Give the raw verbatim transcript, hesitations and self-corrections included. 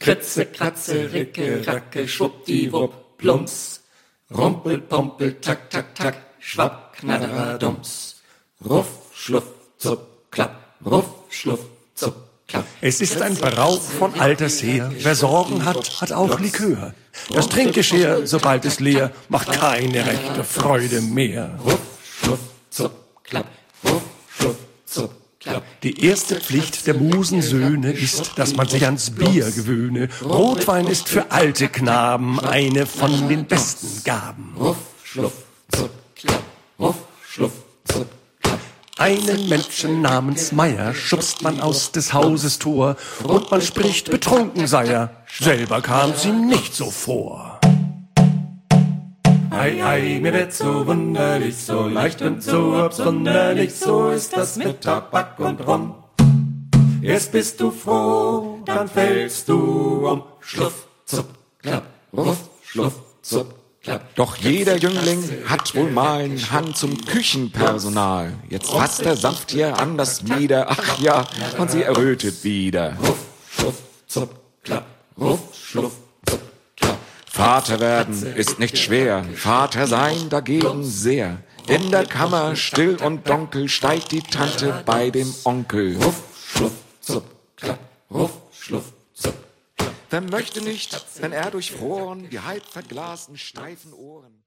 Kritze, Kratze, Ricke, Racke, Schwuppdiwupp, Plumps. Rumpel, Pumpel, Tak, Tak, Tak, Schwapp, Knatterer, Dumps. Ruff, Schluff, Zupp, Klapp, Ruff, Schluff, Zupp, Klapp. Es ist ein Brauch von alters her, wer Sorgen hat, hat auch Likör. Das Trinkgeschirr, sobald es leer, macht keine rechte Freude mehr. Ruff, Schluff, Zupp, Klapp, Ruff, Schluff, Zupp, Klapp. Die erste Pflicht der Musensöhne ist, dass man sich ans Bier gewöhne. Rotwein ist für alte Knaben eine von den besten Gaben. Ruff, Schluff, Zupp, Klapp, Ruff, Schluff, Zupp, Klapp. Einen Menschen namens Meier schubst man aus des Hauses Tor und man spricht, betrunken sei er. Selber kam's ihm nicht so vor. Ei, ei, mir wird so wunderlich, so leicht und so absonderlich, so ist das mit Tabak und Rum. Erst bist du froh, dann fällst du um. Schluff, Zupp, Klapp, Ruff, Schluff, Zupp, Klapp. Doch jeder Jüngling hat wohl mal einen Hang zum Küchenpersonal. Jetzt fasst er sanft ihr an das Mieder, ach ja, und sie errötet wieder. Ruff, Schluff, Zupp, Klapp, Ruff, Schluff, Zupp, Klapp. Vater werden ist nicht schwer, Vater sein dagegen sehr. In der Kammer, still und dunkel, steigt die Tante bei dem Onkel. Ruff, Schluff, Zupp, Klapp, Ruff, Schluff, Zupp, Klapp. Wer möchte nicht, wenn er durchfroren die halb verglasten steifen Ohren